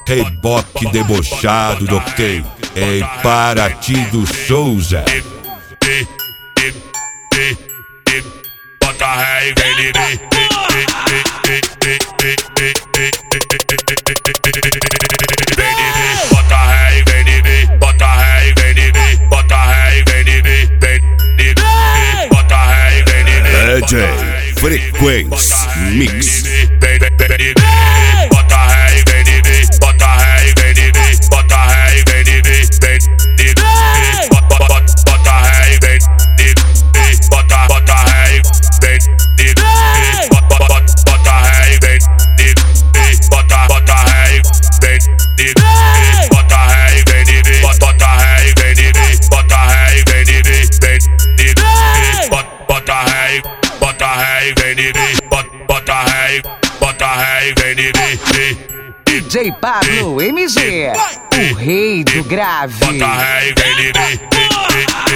Reboque debochado do que em Paraty do Souza. Bota ré e vem de mim. Bota ré e vem de mim. Bota ré e vem de mim. Bota ré e vem de mim. Bota ré e vem de mim. DJ Frequência Mix. Bota ré e vem de mim. Bota ré e vem de mim. Bota ré e vem de mim. Bota ré e vem de mim. Bota ré e vem de mim. Bota ré e vem de mim. Bota ré e vem de mim. Bota ré e vem de mim. Bota ré e vem de mim. Bota ré e vem de mim. Bota ré e vem de mim. Bota ré e vem de mim. DJ Pablo MG, o rei do grave. Bota ré e vem de mim.